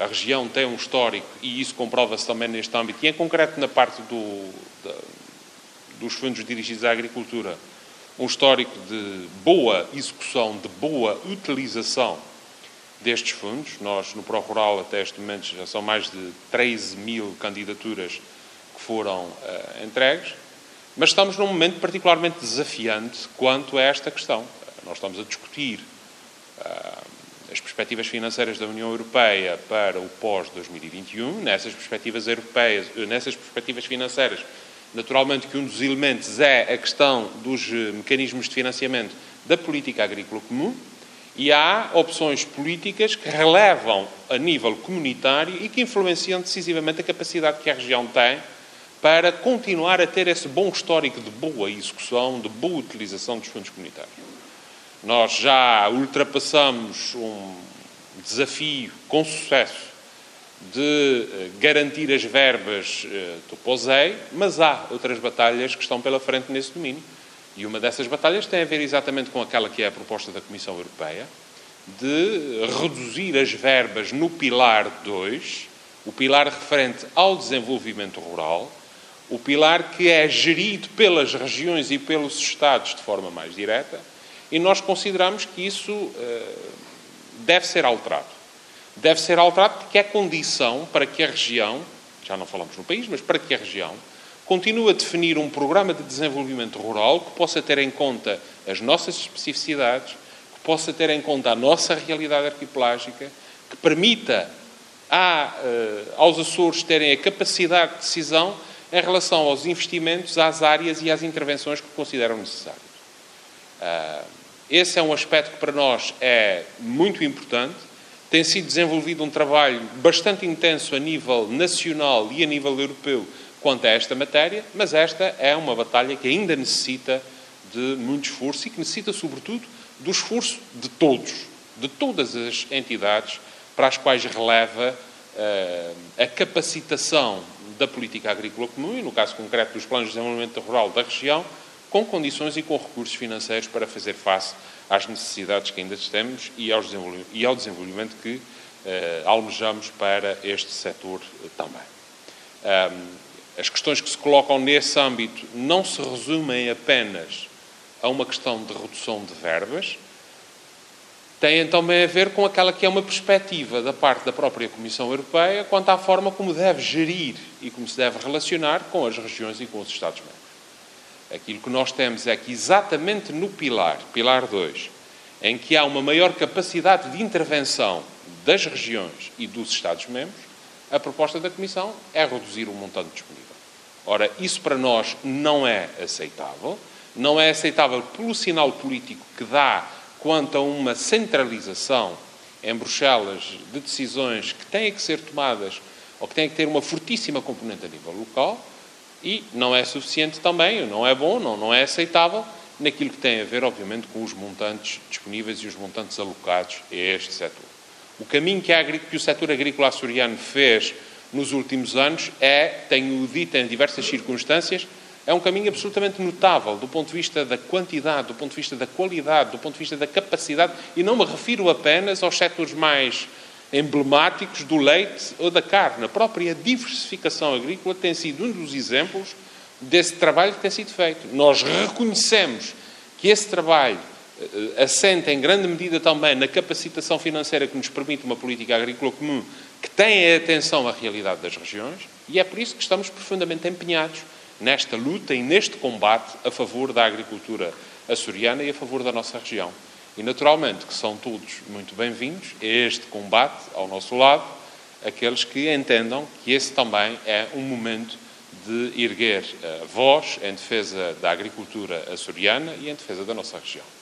a região tem um histórico, e isso comprova-se também neste âmbito, e em concreto na parte dos fundos dirigidos à agricultura, um histórico de boa execução, de boa utilização destes fundos. Nós, no ProRural, até este momento, já são mais de 13 mil candidaturas que foram entregues, mas estamos num momento particularmente desafiante quanto a esta questão. Nós estamos a discutir as perspectivas financeiras da União Europeia para o pós-2021. Nessas perspectivas financeiras, naturalmente que um dos elementos é a questão dos mecanismos de financiamento da política agrícola comum, e há opções políticas que relevam a nível comunitário e que influenciam decisivamente a capacidade que a região tem para continuar a ter esse bom histórico de boa execução, de boa utilização dos fundos comunitários. Nós já ultrapassamos um desafio com sucesso de garantir as verbas do POSEI, mas há outras batalhas que estão pela frente nesse domínio. E uma dessas batalhas tem a ver exatamente com aquela que é a proposta da Comissão Europeia, de reduzir as verbas no pilar 2, o pilar referente ao desenvolvimento rural, o pilar que é gerido pelas regiões e pelos Estados de forma mais direta, e nós consideramos que isso deve ser alterado. Deve ser alterado porque é condição para que a região, já não falamos no país, mas para que a região continue a definir um programa de desenvolvimento rural que possa ter em conta as nossas especificidades, que possa ter em conta a nossa realidade arquipelágica, que permita aos Açores terem a capacidade de decisão em relação aos investimentos, às áreas e às intervenções que consideram necessárias. Esse é um aspecto que para nós é muito importante. Tem sido desenvolvido um trabalho bastante intenso a nível nacional e a nível europeu quanto a esta matéria, mas esta é uma batalha que ainda necessita de muito esforço e que necessita, sobretudo, do esforço de todos, de todas as entidades para as quais releva a capacitação da política agrícola comum e, no caso concreto, dos planos de desenvolvimento rural da região, com condições e com recursos financeiros para fazer face às necessidades que ainda temos e ao desenvolvimento que almejamos para este setor também. As questões que se colocam nesse âmbito não se resumem apenas a uma questão de redução de verbas, têm também a ver com aquela que é uma perspectiva da parte da própria Comissão Europeia quanto à forma como deve gerir e como se deve relacionar com as regiões e com os Estados-membros. Aquilo que nós temos é que exatamente no pilar 2, em que há uma maior capacidade de intervenção das regiões e dos Estados-membros, a proposta da Comissão é reduzir o montante disponível. Ora, isso para nós não é aceitável. Não é aceitável pelo sinal político que dá quanto a uma centralização em Bruxelas de decisões que têm que ser tomadas ou que têm que ter uma fortíssima componente a nível local, e não é suficiente também, não é bom, não é aceitável naquilo que tem a ver, obviamente, com os montantes disponíveis e os montantes alocados a este setor. O caminho que o setor agrícola açoriano fez nos últimos anos tenho dito em diversas circunstâncias, é um caminho absolutamente notável do ponto de vista da quantidade, do ponto de vista da qualidade, do ponto de vista da capacidade, e não me refiro apenas aos setores mais emblemáticos do leite ou da carne. A própria diversificação agrícola tem sido um dos exemplos desse trabalho que tem sido feito. Nós reconhecemos que esse trabalho assenta em grande medida também na capacitação financeira que nos permite uma política agrícola comum que tem atenção à realidade das regiões, e é por isso que estamos profundamente empenhados nesta luta e neste combate a favor da agricultura açoriana e a favor da nossa região. E, naturalmente, que são todos muito bem-vindos a este combate ao nosso lado, aqueles que entendam que esse também é um momento de erguer a voz em defesa da agricultura açoriana e em defesa da nossa região.